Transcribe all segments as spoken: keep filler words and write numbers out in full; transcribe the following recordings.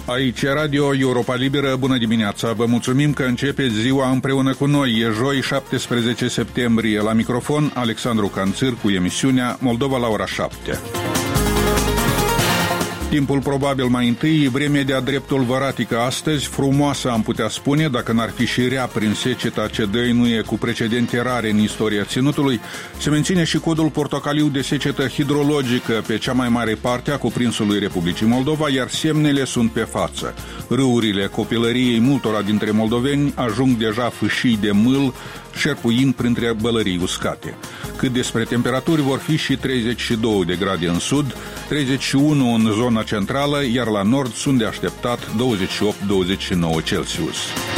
Aici e Radio Europa Liberă, bună dimineața, vă mulțumim că începeți ziua împreună cu noi. E joi, șaptesprezece septembrie, la microfon Alexandru Canțir cu emisiunea Moldova la ora șapte. Timpul probabil mai întâi, vreme de-a dreptul văratică astăzi, frumoasă am putea spune, dacă n-ar fi și rea prin seceta ce dăinuie cu precedente rare în istoria ținutului. Se menține și codul portocaliu de secetă hidrologică pe cea mai mare parte a cuprinsului Republicii Moldova, iar semnele sunt pe față. Râurile copilăriei multora dintre moldoveni ajung deja fâșii de mâl, șerpuind printre bălării uscate. Cât despre temperaturi, vor fi și treizeci și doi de grade în sud, treizeci și unu în zona centrală, iar la nord sunt de așteptat douăzeci și opt douăzeci și nouă Celsius.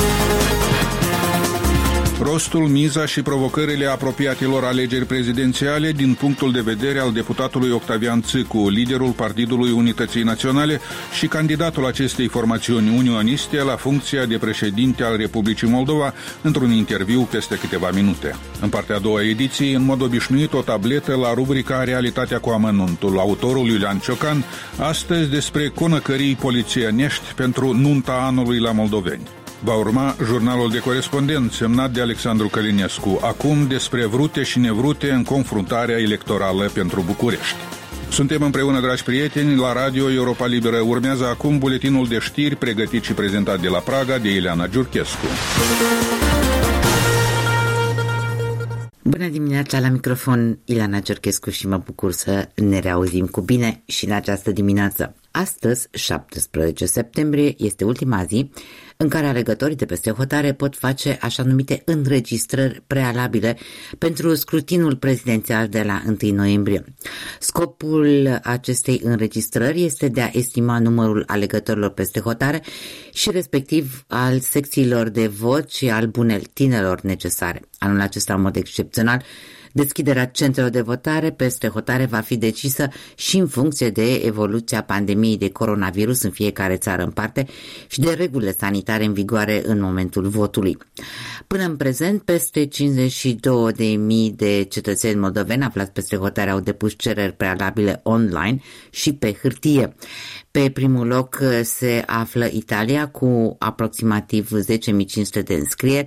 Rostul, miza și provocările apropiatelor alegeri prezidențiale din punctul de vedere al deputatului Octavian Țâcu, liderul Partidului Unității Naționale și candidatul acestei formațiuni unioniste la funcția de președinte al Republicii Moldova, într-un interviu peste câteva minute. În partea a doua ediției, în mod obișnuit, o tabletă la rubrica Realitatea cu amănuntul. Autorul Iulian Ciocan, astăzi despre conăcării polițienești pentru nunta anului la moldoveni. Va urma jurnalul de corespondent semnat de Alexandru Călinescu, acum despre vrute și nevrute în confruntarea electorală pentru București. Suntem împreună, dragi prieteni, la Radio Europa Liberă. Urmează acum buletinul de știri pregătit și prezentat de la Praga de Ileana Giurchescu. Bună dimineața, la microfon Ileana Giurchescu și mă bucur să ne reauzim cu bine și în această dimineață. Astăzi, șaptesprezece septembrie, este ultima zi în care alegătorii de peste hotare pot face așa numite înregistrări prealabile pentru scrutinul prezidențial de la întâi noiembrie. Scopul acestei înregistrări este de a estima numărul alegătorilor peste hotare și respectiv al secțiilor de vot și al buletinelor necesare. Anul acesta, în mod excepțional, deschiderea centrelor de votare peste hotare va fi decisă și în funcție de evoluția pandemiei de coronavirus în fiecare țară în parte și de regulile sanitare în vigoare în momentul votului. Până în prezent, peste cincizeci și două de mii de cetățeni moldoveni aflați peste hotare au depus cereri prealabile online și pe hârtie. Pe primul loc se află Italia cu aproximativ zece mii cinci sute de înscrieri,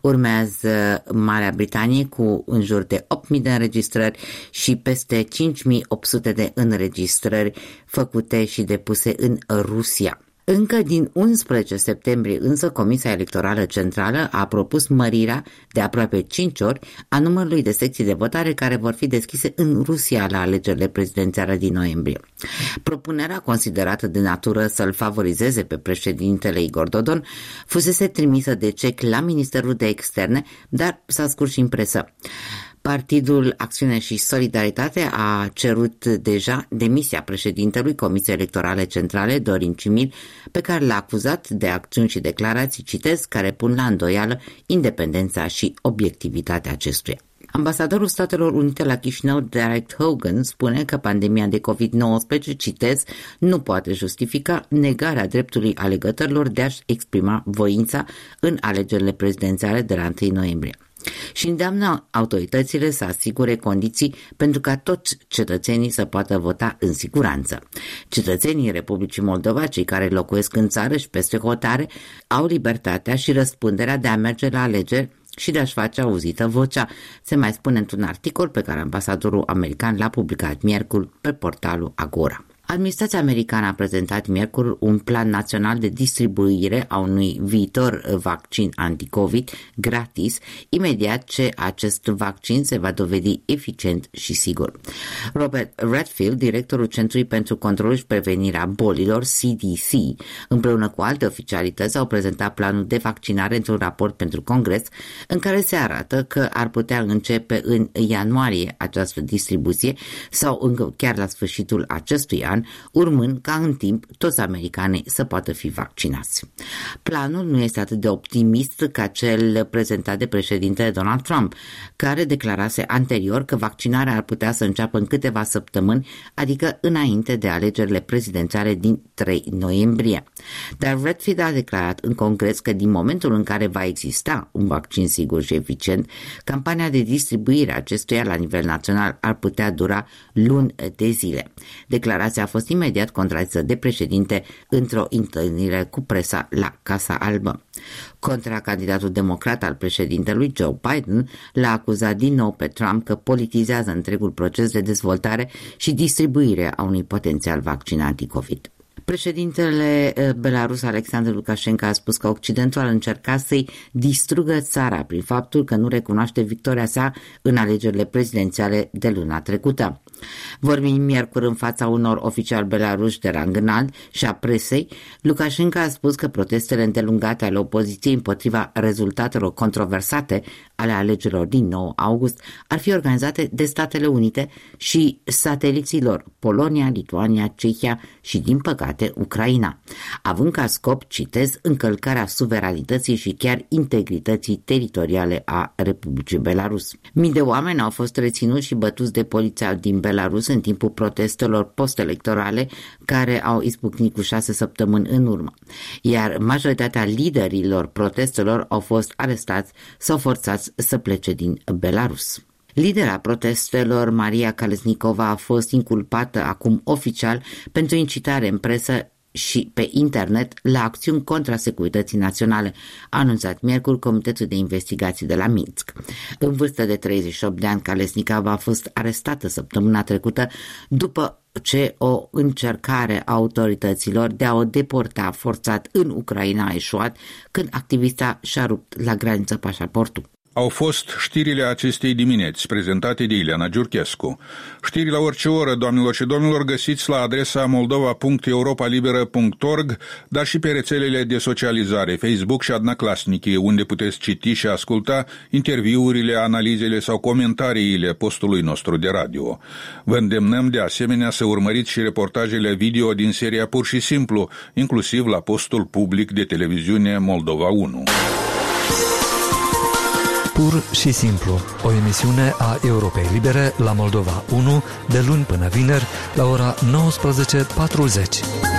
urmează Marea Britanie cu în jur de opt mii de înregistrări și peste cinci mii opt sute de înregistrări făcute și depuse în Rusia. Încă din unsprezece septembrie însă Comisia Electorală Centrală a propus mărirea de aproape cinci ori a numărului de secții de votare care vor fi deschise în Rusia la alegerile prezidențiale din noiembrie. Propunerea, considerată de natură să-l favorizeze pe președintele Igor Dodon, fusese trimisă de cec la Ministerul de Externe, dar s-a scurs și în presă. Partidul Acțiune și Solidaritate a cerut deja demisia președintelui Comisiei Electorale Centrale, Dorin Cimil, pe care l-a acuzat de acțiuni și declarații, citez, care pun la îndoială independența și obiectivitatea acestuia. Ambasadorul Statelor Unite la Chișinău, Derek Hogan, spune că pandemia de covid nouăsprezece, citez, nu poate justifica negarea dreptului alegătorilor de a-și exprima voința în alegerile prezidențiale de la întâi noiembrie. Și îndeamnă autoritățile să asigure condiții pentru ca toți cetățenii să poată vota în siguranță. Cetățenii Republicii Moldova, cei care locuiesc în țară și peste hotare, au libertatea și răspunderea de a merge la alegeri și de a-și face auzită vocea, se mai spune într-un articol pe care ambasadorul american l-a publicat miercuri pe portalul Agora. Administrația americană a prezentat miercuri un plan național de distribuire a unui viitor vaccin anti-COVID gratis, imediat ce acest vaccin se va dovedi eficient și sigur. Robert Redfield, directorul Centrului pentru Controlul și Prevenirea Bolilor, C D C, împreună cu alte oficialități, au prezentat planul de vaccinare într-un raport pentru Congres, în care se arată că ar putea începe în ianuarie această distribuție sau încă chiar la sfârșitul acestui an, urmând ca în timp toți americanii să poată fi vaccinați. Planul nu este atât de optimist ca cel prezentat de președintele Donald Trump, care declarase anterior că vaccinarea ar putea să înceapă în câteva săptămâni, adică înainte de alegerile prezidențiale din trei noiembrie. Dar Redfield a declarat în Congres că din momentul în care va exista un vaccin sigur și eficient, campania de distribuire a acestuia la nivel național ar putea dura luni de zile. Declarația fost imediat contrazisă de președinte într-o întâlnire cu presa la Casa Albă. Contracandidatul democrat al președintelui Joe Biden l-a acuzat din nou pe Trump că politizează întregul proces de dezvoltare și distribuire a unui potențial vaccin anticovid. Președintele Belarus Alexandru Lukashenko a spus că Occidentul a încercat să-i distrugă țara prin faptul că nu recunoaște victoria sa în alegerile prezidențiale de luna trecută. Vorbind miercuri în fața unor oficiali belaruși de rang înalt și a presei, Lukashenko a spus că protestele îndelungate ale opoziției împotriva rezultatelor controversate ale alegerilor din nouă august ar fi organizate de Statele Unite și sateliților Polonia, Lituania, Cehia și, din păcate, Ucraina, având ca scop, citez, încălcarea suveranității și chiar integrității teritoriale a Republicii Belarus. Mii de oameni au fost reținuți și bătuți de poliția din Belarus în timpul protestelor postelectorale care au izbucnit cu șase săptămâni în urmă, iar majoritatea liderilor protestelor au fost arestați sau forțați să plece din Belarus. Lidera protestelor, Maria Kalesnikova, a fost inculpată acum oficial pentru incitare în presă și pe internet la acțiuni contra securității naționale, a anunțat miercuri Comitetul de Investigații de la Minsk. În vârstă de treizeci și opt de ani, Kalesnikova a fost arestată săptămâna trecută după ce o încercare a autorităților de a o deporta forțat în Ucraina a eșuat când activista și-a rupt la graniță pașaportul. Au fost știrile acestei dimineți, prezentate de Ileana Giurchescu. Știri la orice oră, doamnelor și domnilor, găsiți la adresa moldova punct europa liberă punct org, dar și pe rețelele de socializare, Facebook și Odnoklassniki, unde puteți citi și asculta interviurile, analizele sau comentariile postului nostru de radio. Vă îndemnăm de asemenea să urmăriți și reportajele video din seria Pur și Simplu, inclusiv la postul public de televiziune Moldova unu. Pur și Simplu, o emisiune a Europei Libere la Moldova unu, de luni până vineri, la ora nouăsprezece patruzeci.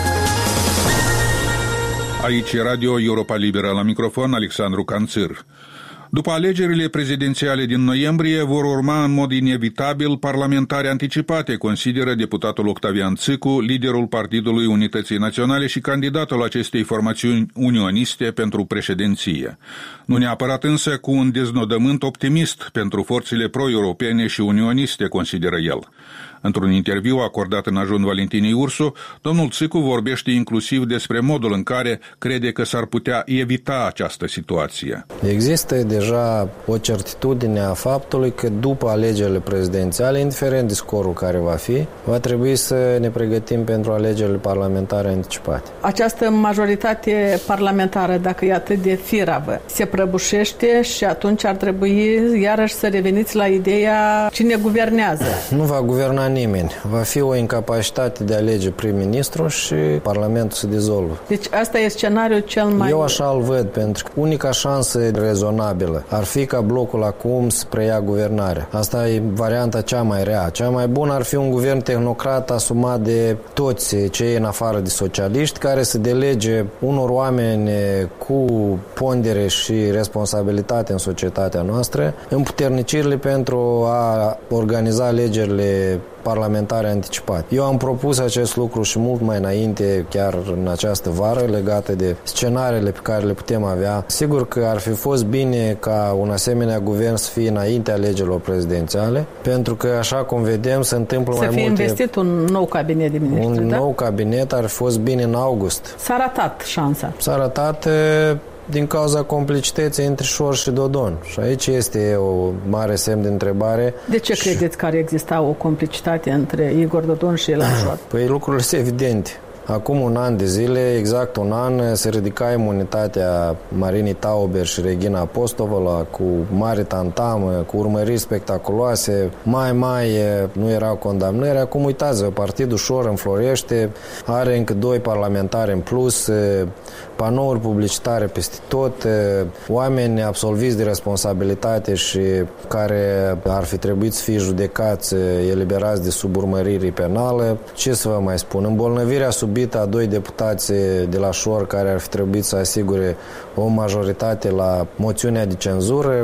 Aici e Radio Europa Liberă, la microfon Alexandru Canțir. După alegerile prezidențiale din noiembrie vor urma în mod inevitabil parlamentare anticipate, consideră deputatul Octavian Țicu, liderul Partidului Unității Naționale și candidatul acestei formațiuni unioniste pentru președinție. Nu neapărat însă cu un deznodământ optimist pentru forțele pro-europene și unioniste, consideră el. Într-un interviu acordat în ajun Valentinei Ursu, domnul Țicu vorbește inclusiv despre modul în care crede că s-ar putea evita această situație. Există deja o certitudine a faptului că după alegerile prezidențiale, indiferent de scorul care va fi, va trebui să ne pregătim pentru alegerile parlamentare anticipate. Această majoritate parlamentară, dacă e atât de firavă, se prăbușește și atunci ar trebui iarăși să reveniți la ideea cine guvernează. Nu va guverna nimeni. Va fi o incapacitate de a alege prim-ministru și Parlamentul se dizolvă. Deci asta e scenariul cel mai... Eu așa îl văd, pentru că unica șansă rezonabilă ar fi ca blocul acum să preia guvernarea. Asta e varianta cea mai rea. Cea mai bună ar fi un guvern tehnocrat asumat de toți cei în afară de socialiști, care să delege unor oameni cu pondere și responsabilitate în societatea noastră împuternicirile pentru a organiza alegerile parlamentare anticipate. Eu am propus acest lucru și mult mai înainte, chiar în această vară, legate de scenariile pe care le putem avea. Sigur că ar fi fost bine ca un asemenea guvern să fie înainte alegerilor prezidențiale, pentru că, așa cum vedem, se întâmplă să mai multe... Să fie investit un nou cabinet de miniștri, Un da? nou cabinet ar fi fost bine în august. S-a ratat șansa. S-a ratat din cauza complicității între Șor și Dodon. Și aici este o mare semn de întrebare. De ce și... credeți că ar exista o complicitate între Igor Dodon și Ilan Șor? Păi lucrurile sunt evidente. Acum un an de zile, exact un an, se ridica imunitatea Marinii Tauber și Regina Apostovola cu mare tantamă, cu urmăriri spectaculoase, mai mai nu erau condamnări. Acum uitați-vă, partidul Șor înflorește, are încă doi parlamentari în plus, panouri publicitare peste tot, oameni absolviți de responsabilitate și care ar fi trebuit să fie judecați, eliberați de sub urmărire penală. Ce să vă mai spun? Îmbolnăvirea subită a doi deputați de la Șor care ar fi trebuit să asigure o majoritate la moțiunea de cenzură.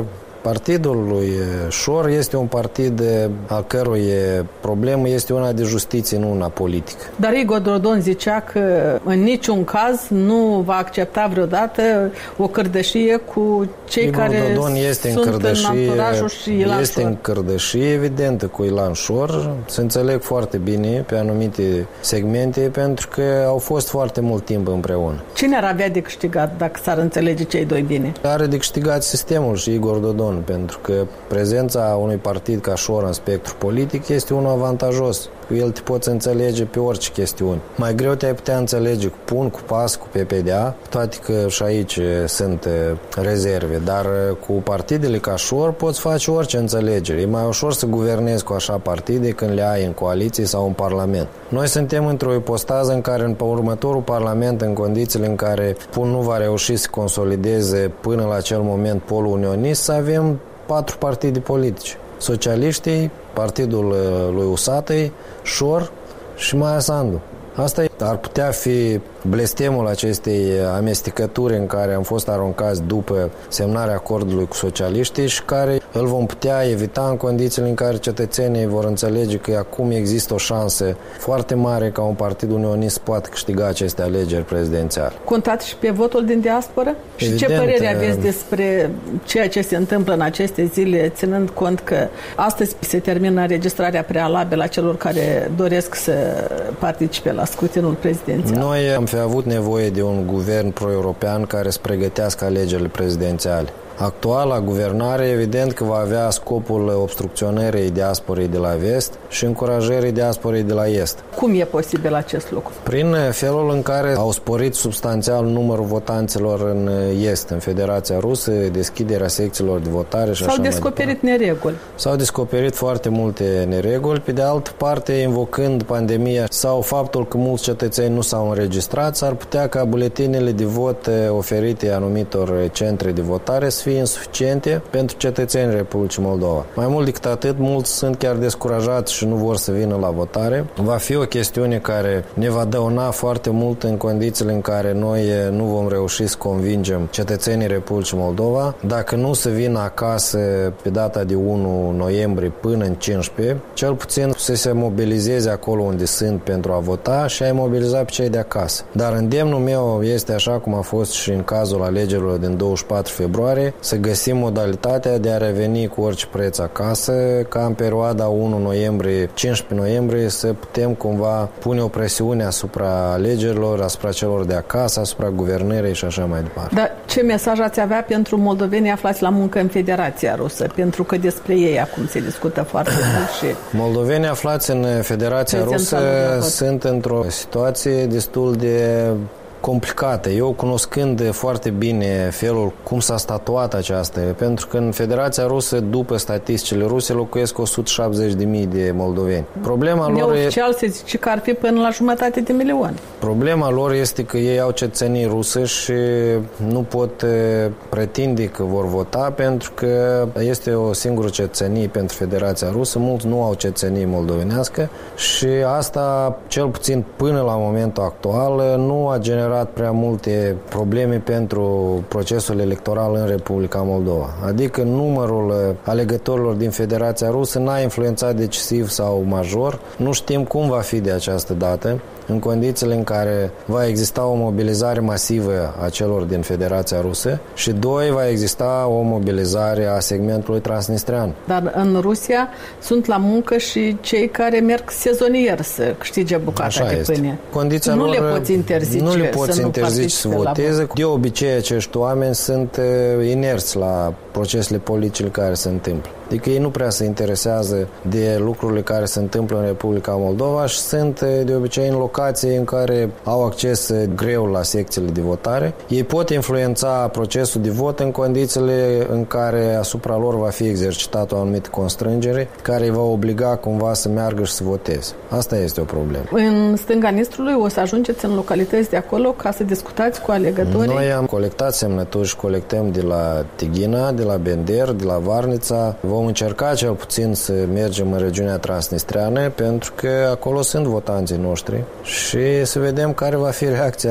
Partidul lui Șor este un partid al cărui problemă este una de justiție, nu una politică. Dar Igor Dodon zicea că în niciun caz nu va accepta vreodată o cărdășie cu cei Igor care Dodon este sunt în, în anturajul și Ilan este Șor. în cărdășie evidentă cu Ilan Șor. Se înțeleg foarte bine pe anumite segmente pentru că au fost foarte mult timp împreună. Cine ar avea de câștigat dacă s-ar înțelege cei doi bine? Are de câștigat sistemul și Igor Dodon, pentru că prezența unui partid ca Șor în spectru politic este unul avantajos. Cu el te poți înțelege pe orice chestiuni. Mai greu te-ai putea înțelege cu P U N, cu P A S, cu P P D A, toate că și aici sunt rezerve, dar cu partidele ca Șor poți face orice înțelegere. E mai ușor să guvernezi cu așa partide când le ai în coaliție sau în parlament. Noi suntem într-o ipostază în care în următorul parlament, în condițiile în care P U N nu va reuși să consolideze până la acel moment polul unionist, să avem patru partide politice. Socialiștii, partidul lui Usatăi, Șor și Maia Sandu. Asta ar putea fi blestemul acestei amestecături în care am fost aruncați după semnarea acordului cu socialiștii și care îl vom putea evita în condițiile în care cetățenii vor înțelege că acum există o șansă foarte mare ca un partid unionist să poată câștiga aceste alegeri prezidențiale. Contați și pe votul din diasporă? Evident, și ce părere aveți despre ceea ce se întâmplă în aceste zile, ținând cont că astăzi se termină înregistrarea prealabilă a celor care doresc să participe la scrutinul prezidențial? Noi am fi avut nevoie de un guvern pro-european care să pregătească alegerile prezidențiale. Actuala guvernare, evident că va avea scopul obstrucționării diasporei de la vest și încurajării diasporei de la est. Cum e posibil acest lucru? Prin felul în care au sporit substanțial numărul votanților în est, în Federația Rusă, deschiderea secțiilor de votare și S-au așa mai descoperit departe. nereguli. S-au descoperit foarte multe nereguli, pe de altă parte, invocând pandemia sau faptul că mulți cetățeni nu s-au înregistrat, s-ar putea ca buletinele de vot oferite anumitor centre de votare să fie insuficiente pentru cetățenii Republicii Moldova. Mai mult decât atât, mulți sunt chiar descurajați și nu vor să vină la votare. Va fi o chestiune care ne va dăuna foarte mult în condițiile în care noi nu vom reuși să convingem cetățenii Republicii Moldova. Dacă nu să vină acasă pe data de unu noiembrie până în cincisprezece, cel puțin să se mobilizeze acolo unde sunt pentru a vota și a-i mobiliza pe cei de acasă. Dar îndemnul meu este așa cum a fost și în cazul alegerilor din douăzeci și patru februarie, să găsim modalitatea de a reveni cu orice preț acasă, ca în perioada unu noiembrie, cincisprezece noiembrie să putem cumva pune o presiune asupra alegerilor, asupra celor de acasă, asupra guvernării și așa mai departe. Dar ce mesaj ați avea pentru moldovenii aflați la muncă în Federația Rusă? Pentru că despre ei acum se discută foarte mult și... Moldovenii aflați în Federația Rusă sunt într-o situație destul de complicată. Eu, cunoscând foarte bine felul cum s-a statuat aceasta, pentru că în Federația Rusă, după statisticile ruse, locuiesc o sută șaptezeci de mii de moldoveni. Problema lor Neoficial se zice că ar fi până la jumătate de milion. Problema lor este că ei au cetățenii rusă și nu pot pretinde că vor vota pentru că este o singură cetățenie pentru Federația Rusă. Mulți nu au cetățenie moldovenească și asta, cel puțin până la momentul actual, nu a generat prea multe probleme pentru procesul electoral în Republica Moldova. Adică numărul alegătorilor din Federația Rusă n-a influențat decisiv sau major. Nu știm cum va fi de această dată, în condițiile în care va exista o mobilizare masivă a celor din Federația Rusă și, doi, va exista o mobilizare a segmentului transnistrean. Dar în Rusia sunt la muncă și cei care merg sezonier să câștige bucata Așa de este. pâine. Condiția nu lor, le poți interzice nu le poți să interzice să voteze. De obicei, acești oameni sunt inerți la procesele politice care se întâmplă. Adică ei nu prea se interesează de lucrurile care se întâmplă în Republica Moldova și sunt de obicei în locații în care au acces greu la secțiile de votare. Ei pot influența procesul de vot în condițiile în care asupra lor va fi exercitat o anumită constrângere care îi va obliga cumva să meargă și să voteze. Asta este o problemă. În stânga Nistrului o să ajungeți în localități de acolo ca să discutați cu alegătorii? Noi am colectat semnături și colectăm de la Tighina, de la Bender, de la Varnița. Vom încerca cel puțin să mergem în regiunea transnistreană pentru că acolo sunt votanții noștri și să vedem care va fi reacția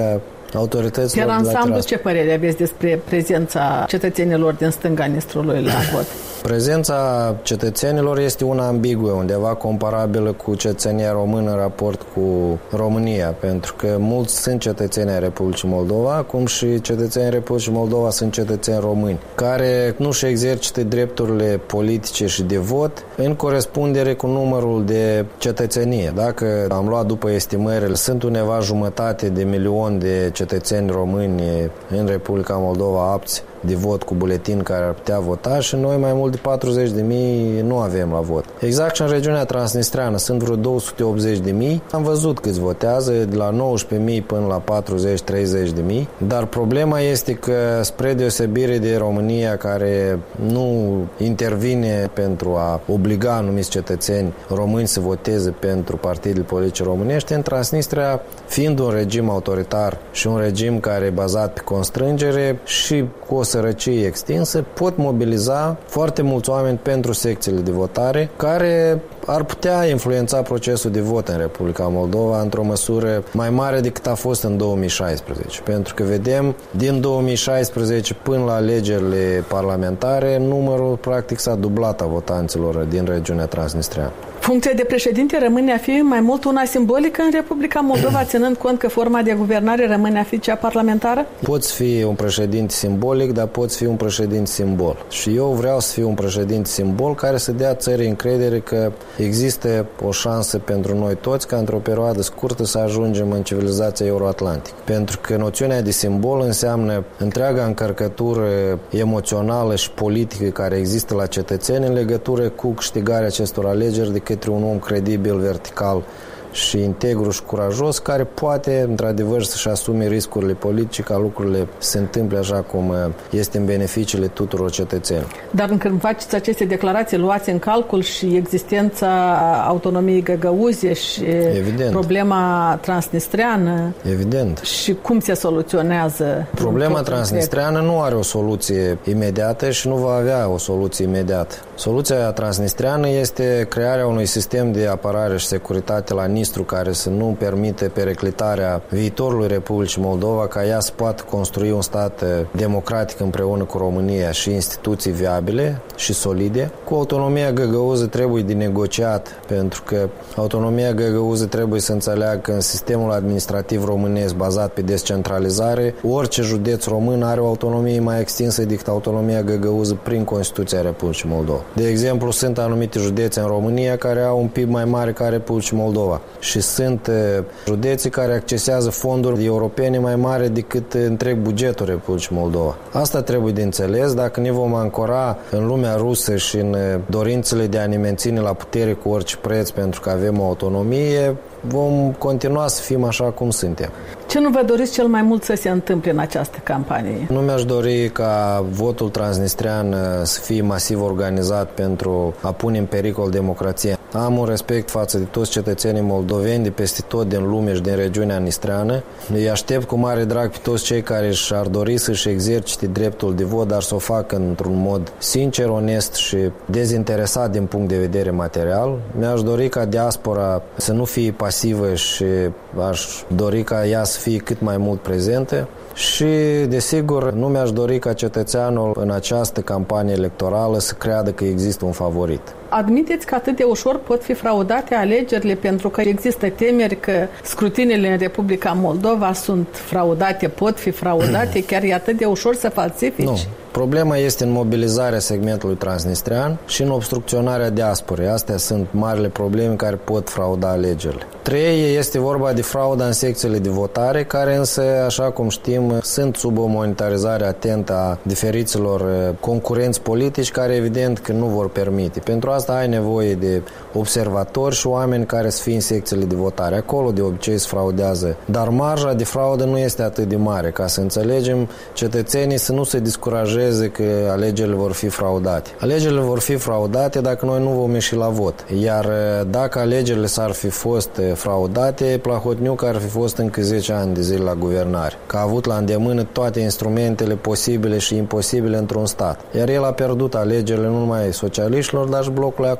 autorităților Chiar de la ansamblu, ce părere aveți despre prezența cetățenilor din stânga Nistrului la vot? Prezența cetățenilor este una ambiguă, undeva comparabilă cu cetățenia română în raport cu România, pentru că mulți sunt cetățeni ai Republicii Moldova, cum și cetățenii Republicii Moldova sunt cetățeni români, care nu își exercită drepturile politice și de vot în corespundere cu numărul de cetățenie. Dacă am luat după estimările, sunt undeva jumătate de milion de cetățeni români în Republica Moldova apți de vot cu buletin care ar putea vota și noi mai mult de patruzeci de mii nu avem la vot. Exact și în regiunea transnistreană sunt vreo două sute optzeci de mii. Am văzut câți votează, de la nouăsprezece mii până la patruzeci treizeci de mii, dar problema este că spre deosebire de România, care nu intervine pentru a obliga anumiți cetățeni români să voteze pentru partidele politice românești, în Transnistria, fiind un regim autoritar și un regim care e bazat pe constrângere și cu o sărăcie extinsă, pot mobiliza foarte mulți oameni pentru secțiile de votare care ar putea influența procesul de vot în Republica Moldova într-o măsură mai mare decât a fost în două mii șaisprezece. Pentru că vedem, din două mii șaisprezece până la alegerile parlamentare, numărul practic s-a dublat a votanților din regiunea transnistreană. Funcția de președinte rămâne a fi mai mult una simbolică în Republica Moldova, ținând cont că forma de guvernare rămâne a fi cea parlamentară? Poți fi un președinte simbolic, dar poți fi un președinte simbol. Și eu vreau să fiu un președinte simbol care să dea țării încredere că există o șansă pentru noi toți ca într-o perioadă scurtă să ajungem în civilizația euroatlantică. Pentru că noțiunea de simbol înseamnă întreaga încărcătură emoțională și politică care există la cetățeni în legătură cu câștigarea acestor alegeri de către un om credibil, vertical și integru și curajos, care poate, într-adevăr, să-și asume riscurile politice ca lucrurile se întâmple așa cum este în beneficiile tuturor cetățenilor. Dar când faceți aceste declarații, luați în calcul și existența autonomiei găgăuze și Evident. problema transnistreană. Evident. Și cum se soluționează? Problema transnistreană nu are o soluție imediată și nu va avea o soluție imediată. Soluția transnistreană este crearea unui sistem de apărare și securitate la Nistru care să nu permite periclitarea viitorului Republicii Moldova ca ea să poată construi un stat democratic împreună cu România și instituții viabile și solide. Cu autonomia găgăuză trebuie de negociat, pentru că autonomia găgăuză trebuie să înțeleagă că în sistemul administrativ românesc bazat pe descentralizare, orice județ român are o autonomie mai extinsă decât autonomia găgăuză prin Constituția Republicii Moldova. De exemplu, sunt anumite județe în România care au un P I B mai mare ca Republicii Moldova și sunt județe care accesează fonduri europene mai mari decât întreg bugetul Republicii Moldova. Asta trebuie de înțeles. Dacă ne vom ancora în lumea rusă și în dorințele de a ne menține la putere cu orice preț pentru că avem o autonomie, vom continua să fim așa cum suntem. Ce nu vă doriți cel mai mult să se întâmple în această campanie? Nu mi-aș dori ca votul transnistrean să fie masiv organizat pentru a pune în pericol democrația. Am un respect față de toți cetățenii moldoveni de peste tot din lume și din regiunea nistreană. Îi aștept cu mare drag pe toți cei care și-ar dori să-și exercite dreptul de vot, dar să o facă într-un mod sincer, onest și dezinteresat din punct de vedere material. Mi-aș dori ca diaspora să nu fie pasivă și aș dori ca ea să fie cât mai mult prezentă. Și, desigur, nu mi-aș dori ca cetățeanul în această campanie electorală să creadă că există un favorit. Admiteți că atât de ușor pot fi fraudate alegerile pentru că există temeri că scrutinile în Republica Moldova sunt fraudate, pot fi fraudate, chiar e atât de ușor să falsifici? Nu. Problema este în mobilizarea segmentului transnistrean și în obstrucționarea diasporei. Astea sunt marile probleme care pot frauda alegerile. Trei, este vorba de frauda în secțiile de votare, care însă, așa cum știm, sunt sub o monitorizare atentă a diferiților concurenți politici care evident că nu vor permite. Pentru asta ai nevoie de observatori și oameni care să fie în secțiile de votare. Acolo de obicei se fraudează. Dar marja de fraudă nu este atât de mare. Ca să înțelegem, cetățenii să nu se descurajeze că alegerile vor fi fraudate. Alegerile vor fi fraudate dacă noi nu vom ieși la vot. Iar dacă alegerile s-ar fi fost fraudate, Plahotniuc ar fi fost încă zece ani de zile la guvernare. Că a avut la îndemână toate instrumentele posibile și imposibile într-un stat. Iar el a pierdut alegerile nu numai socialiștilor, dar și blocului acum.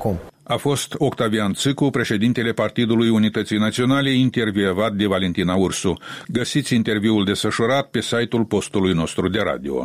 A fost Octavian Țicu, președintele Partidului Unității Naționale, intervievat de Valentina Ursu. Găsiți interviul desfășurat pe site-ul postului nostru de radio.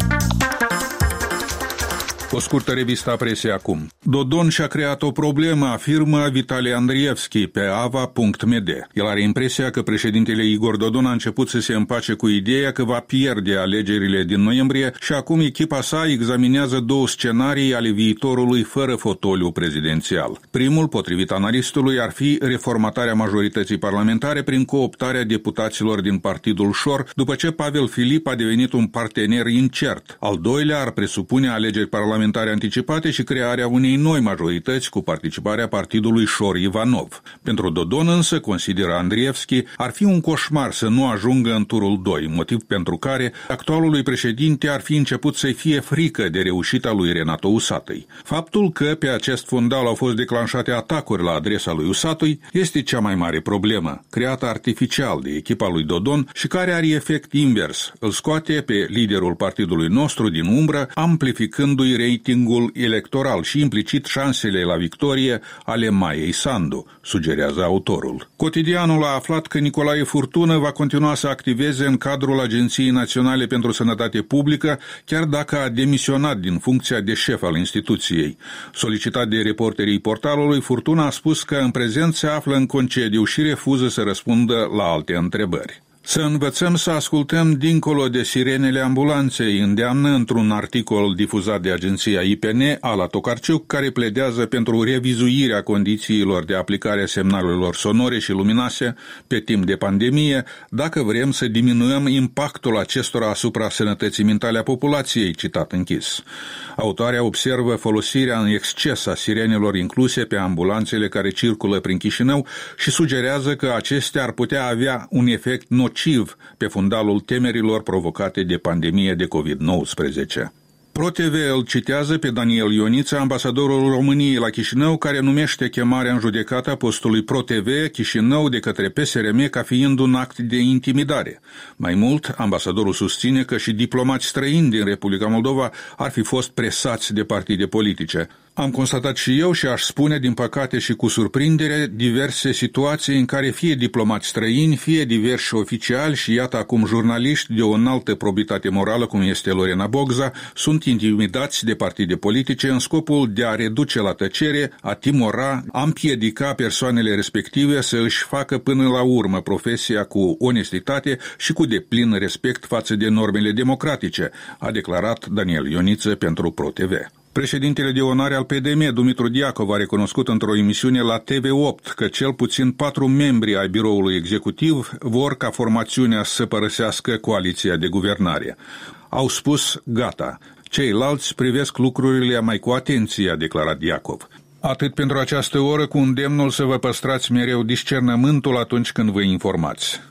O scurtă revistă a presei acum. Dodon și-a creat o problemă, afirmă Vitali Andrievski pe ava punct m d. El are impresia că președintele Igor Dodon a început să se împace cu ideea că va pierde alegerile din noiembrie și acum echipa sa examinează două scenarii ale viitorului fără fotoliu prezidențial. Primul, potrivit analistului, ar fi reformatarea majorității parlamentare prin cooptarea deputaților din Partidul Șor, după ce Pavel Filip a devenit un partener incert. Al doilea ar presupune alegeri parlamentare anticipate și crearea unei noi majorități cu participarea partidului Șor-Ivanov. Pentru Dodon însă, consideră Andrievski, ar fi un coșmar să nu ajungă în turul doi, motiv pentru care actualului președinte ar fi început să-i fie frică de reușita lui Renato Usatăi. Faptul că pe acest fundal au fost declanșate atacuri la adresa lui Usatăi este cea mai mare problemă, creată artificial de echipa lui Dodon și care are efect invers. Îl scoate pe liderul partidului nostru din umbră, amplificându-i ratingul electoral și implicit șansele la victorie ale Maiei Sandu, sugerează autorul. Cotidianul a aflat că Nicolae Furtună va continua să activeze în cadrul Agenției Naționale pentru Sănătate Publică, chiar dacă a demisionat din funcția de șef al instituției. Solicitat de reporterii portalului, Furtună a spus că în prezent se află în concediu și refuză să răspundă la alte întrebări. Să învățăm să ascultăm dincolo de sirenele ambulanței, îndeamnă într-un articol difuzat de agenția I P N Ala Tokarciuc, care pledează pentru revizuirea condițiilor de aplicare a semnalelor sonore și luminoase pe timp de pandemie, dacă vrem să diminuăm impactul acestora asupra sănătății mentale a populației, citat închis. Autoarea observă folosirea în exces a sirenelor incluse pe ambulanțele care circulă prin Chișinău și sugerează că acestea ar putea avea un efect nociv pe fundalul temerilor provocate de pandemie de covid nouăsprezece. ProTV îl citează pe Daniel Ioniță, ambasadorul României la Chișinău, care numește chemarea în judecată a postului ProTV Chișinău de către P S R M ca fiind un act de intimidare. Mai mult, ambasadorul susține că și diplomați străini din Republica Moldova ar fi fost presați de partide politice. Am constatat și eu și aș spune, din păcate și cu surprindere, diverse situații în care fie diplomați străini, fie diversi oficiali și iată acum jurnaliști de o înaltă probitate morală, cum este Lorena Bogza, sunt intimidați de partide politice în scopul de a reduce la tăcere, a timora, a împiedica persoanele respective să își facă până la urmă profesia cu onestitate și cu deplin respect față de normele democratice, a declarat Daniel Ioniță pentru ProTV. Președintele de onoare al P D M, Dumitru Diacov, a recunoscut într-o emisiune la T V opt că cel puțin patru membri ai biroului executiv vor ca formațiunea să părăsească coaliția de guvernare. Au spus gata. Ceilalți privesc lucrurile mai cu atenție, a declarat Diacov. Atât pentru această oră, cu îndemnul să vă păstrați mereu discernământul atunci când vă informați.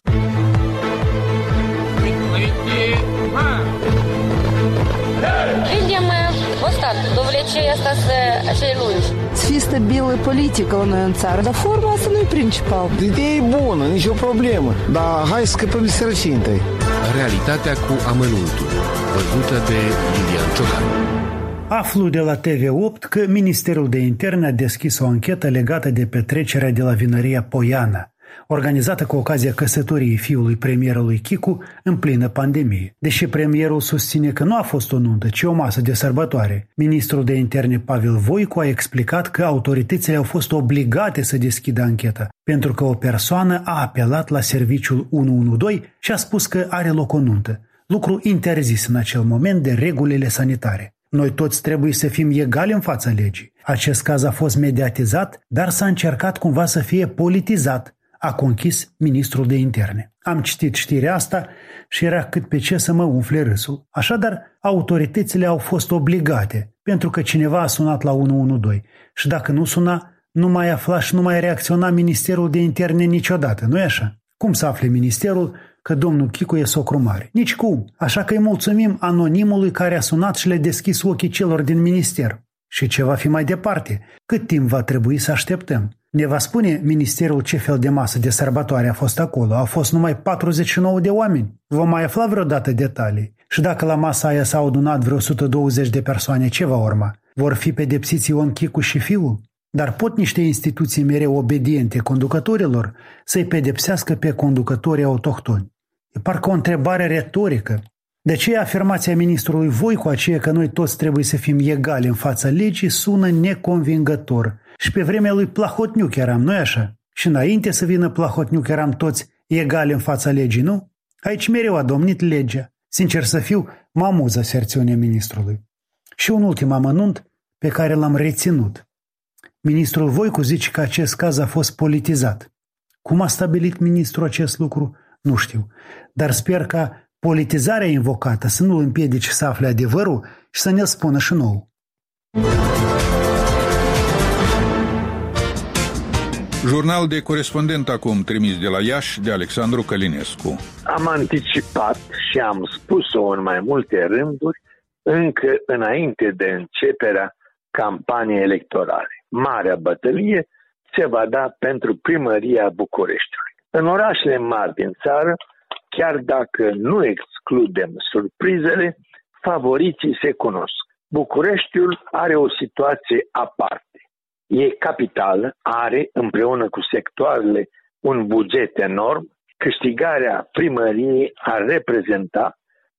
Довлечение остаться acei lungi. Să fie stabilă politică la noi în țară, dar forma asta nu e principal. Ideea e bună, nicio problemă, dar hai să scăpăm de sărăcie întâi. Realitatea cu amănuntul, văzută de Lilian Ciocan. Aflu de la T V opt că Ministerul de Interne a deschis o anchetă legată de petrecerea de la vinăria Poiana, organizată cu ocazia căsătoriei fiului premierului Chicu în plină pandemie. Deși premierul susține că nu a fost o nuntă, ci o masă de sărbătoare, ministrul de interne Pavel Voicu a explicat că autoritățile au fost obligate să deschidă ancheta, pentru că o persoană a apelat la serviciul unu unu doi și a spus că are loc o nuntă, lucru interzis în acel moment de regulile sanitare. Noi toți trebuie să fim egali în fața legii. Acest caz a fost mediatizat, dar s-a încercat cumva să fie politizat, a conchis ministrul de interne. Am citit știrea asta și era cât pe ce să mă umfle râsul. Așadar, autoritățile au fost obligate, pentru că cineva a sunat la unu unu doi și dacă nu suna, nu mai afla și nu mai reacționa Ministerul de Interne niciodată, nu-i așa? Cum să afle ministerul că domnul Chicu e socru mare? Nici cum. Așa că îi mulțumim anonimului care a sunat și le-a deschis ochii celor din minister. Și ce va fi mai departe? Cât timp va trebui să așteptăm? Ne va spune ministerul ce fel de masă de sărbătoare a fost acolo. Au fost numai patruzeci și nouă de oameni. Vom mai afla vreodată detalii. Și dacă la masa aia s-au adunat vreo o sută douăzeci de persoane, ce va urma? Vor fi pedepsiți Ion Chicu și fiul? Dar pot niște instituții mereu obediente conducătorilor să-i pedepsească pe conducătorii autohtoni? E parcă o întrebare retorică. De aceea afirmația ministrului Voicu, aceea că noi toți trebuie să fim egali în fața legii, sună neconvingător. Și pe vremea lui Plahotniuc eram, nu-i așa? Și înainte să vină Plahotniuc eram toți egali în fața legii, nu? Aici mereu a domnit legea. Sincer să fiu, mă amuză aserțiunea ministrului. Și un ultim amănunt pe care l-am reținut. Ministrul Voicu zice că acest caz a fost politizat. Cum a stabilit ministrul acest lucru? Nu știu. Dar sper ca politizarea invocată să nu îl împiedice să afle adevărul și să ne-l spună și nouă. Jurnal de corespondent acum trimis de la Iași de Alexandru Călinescu. Am anticipat și am spus-o în mai multe rânduri încă înainte de începerea campaniei electorale. Marea bătălie se va da pentru primăria Bucureștiului. În orașele mari din țară, chiar dacă nu excludem surprizele, favoriții se cunosc. Bucureștiul are o situație aparte. E capitală, are împreună cu sectoarele un buget enorm. Câștigarea primăriei ar reprezenta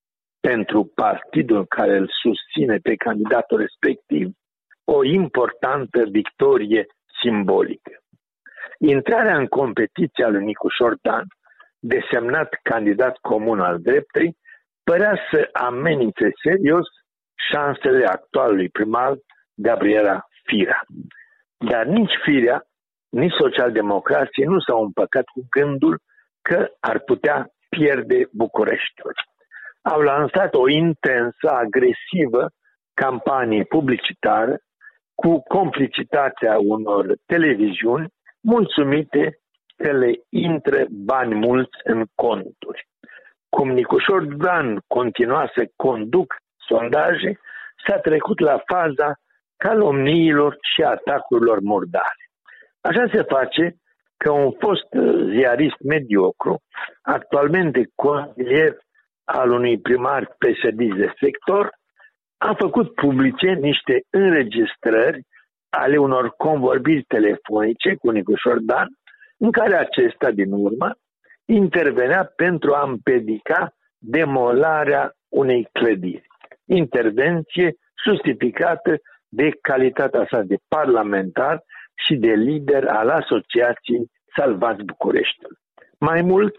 pentru partidul care îl susține pe candidatul respectiv o importantă victorie simbolică. Intrarea în competiția lui Nicu Șordan, desemnat candidat comun al dreptei, părea să amenințe serios șansele actualului primar Gabriela Firea. Dar nici Firea, nici socialdemocrații nu s-au împăcat cu gândul că ar putea pierde Bucureștiul. Au lansat o intensă, agresivă campanie publicitară cu complicitatea unor televiziuni mulțumite că le intră bani mulți în conturi. Cum Nicu Șordan continua să conduc sondaje, s-a trecut la faza calomniilor și atacurilor murdare. Așa se face că un fost ziarist mediocru, actualmente consilier al unui primar P S D de sector, a făcut publice niște înregistrări ale unor convorbiri telefonice cu Nicu Șordan, în care acesta, din urmă, intervenea pentru a împiedica demolarea unei clădiri. Intervenție justificată de calitatea sa de parlamentar și de lider al Asociației Salvați Bucureștiul. Mai mult,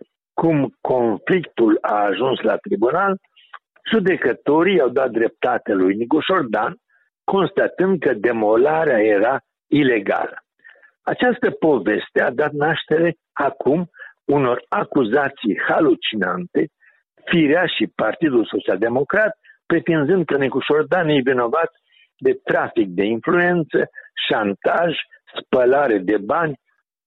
cum conflictul a ajuns la tribunal, judecătorii au dat dreptate lui Nicu Șordan, constatând că demolarea era ilegală. Această poveste a dat naștere acum unor acuzații halucinante, Firea și Partidul Social-Democrat, pretinzând că Nicu Șordan e vinovat de trafic de influență, șantaj, spălare de bani.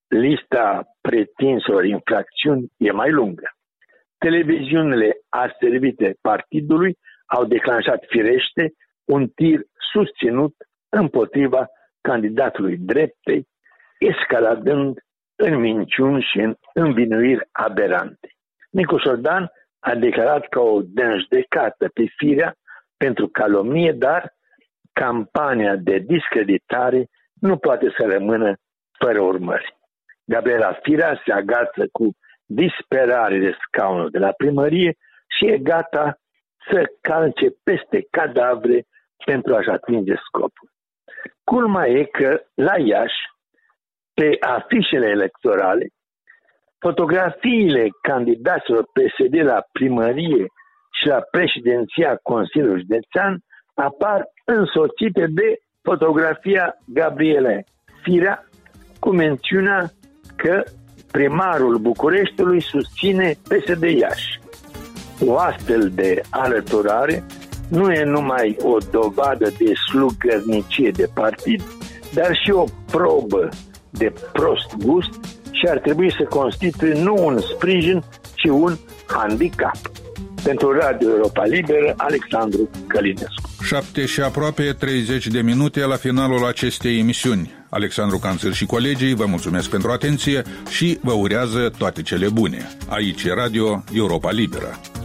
Lista pretinselor infracțiuni e mai lungă. Televiziunile aservite partidului au declanșat firește un tir susținut împotriva candidatului dreptei, escaladând în minciuni și în învinuiri aberante. Nicu Șordan a declarat că o dă în judecată pe Firea pentru calomnie, dar campania de discreditare nu poate să rămână fără urmări. Gabriela Firea se agață cu disperare de scaunul de la primărie și e gata să calce peste cadavre pentru a-și atinge scopul. Culmea e că la Iași, pe afișele electorale, fotografiile candidaților P S D la primărie și la președinția Consiliului Județean apar însoțite de fotografia Gabrielei Firea cu mențiunea că primarul Bucureștiului susține P S D Iași. O astfel de alăturare nu e numai o dovadă de slugărnicie de partid, dar și o probă de prost gust și ar trebui să constituie nu un sprijin, ci un handicap. Pentru Radio Europa Liberă, Alexandru Călinescu. Șapte și aproape treizeci de minute la finalul acestei emisiuni. Alexandru Canțăr și colegii vă mulțumesc pentru atenție și vă urează toate cele bune. Aici e Radio Europa Liberă.